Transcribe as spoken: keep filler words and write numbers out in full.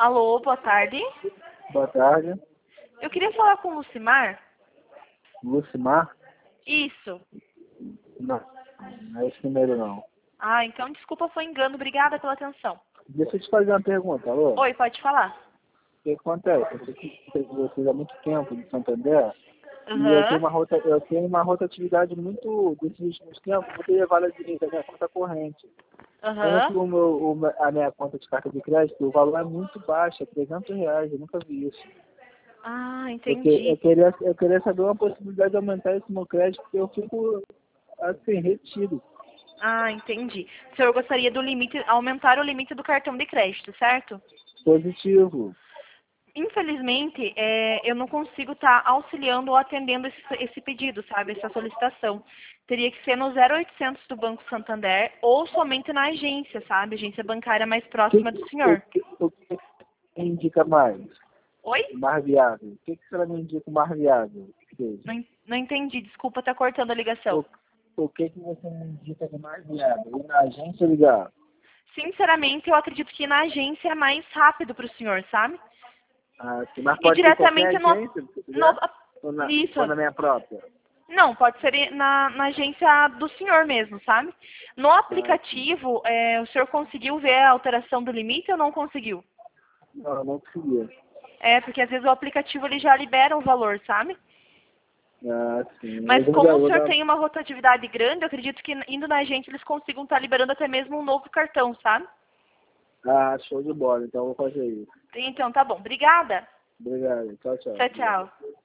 Alô, boa tarde. Boa tarde. Eu queria falar com o Lucimar. Lucimar? Isso. Não, não é esse número não. Ah, então desculpa, foi engano. Obrigada pela atenção. Deixa eu te fazer uma pergunta, alô? Oi, pode falar. O que acontece? Eu sei que vocês há muito tempo de Santander e eu tenho Aham. uma, rota, eu tenho uma rotatividade muito, desses últimos tempos, muito elevada de- da minha conta corrente. Sendo que Aham. o meu, o me- a minha conta de carta de crédito, o valor é muito baixo, é trezentos reais, eu nunca vi isso. Ah, Eu, que, eu, entendi. queria, eu queria saber uma possibilidade de aumentar esse meu crédito, porque eu fico, assim, retido. Ah, entendi. O senhor gostaria do limite, aumentar o limite do cartão de crédito, certo? Positivo. Infelizmente, é, eu não consigo estar auxiliando ou atendendo esse, esse pedido, sabe? Essa solicitação. Teria que ser no zero oitocentos do Banco Santander ou somente na agência, sabe? Agência bancária mais O que, próxima do o, senhor. que, o que me indica mais? Oi? O mais viável. O que, que será me indica o mais viável? Que seja? Não, en- não entendi, desculpa, tá cortando a ligação. O, o que, que você me indica de mais viável? Ir na agência ou ligar? Sinceramente, eu acredito que na agência é mais rápido para o senhor, sabe? Ah, sim, mas E pode ser qualquer diretamente no, agência, se no quiser? Ou na, isso. ou na minha própria? Não, pode ser na, na agência do senhor mesmo, sabe? No Ah, sim. aplicativo, é, o senhor conseguiu ver a alteração do limite ou não conseguiu? Não, eu não queria. É, porque às vezes o aplicativo ele já libera o valor, sabe? Ah, sim. Mas Eu vou como dar, o vou senhor dar. tem uma rotatividade grande, eu acredito que indo na agência eles consigam estar liberando até mesmo um novo cartão, sabe? Ah, show de bola. Então eu vou fazer isso. Então tá bom. Obrigada. Obrigado. Tchau, tchau. Tchau, tchau.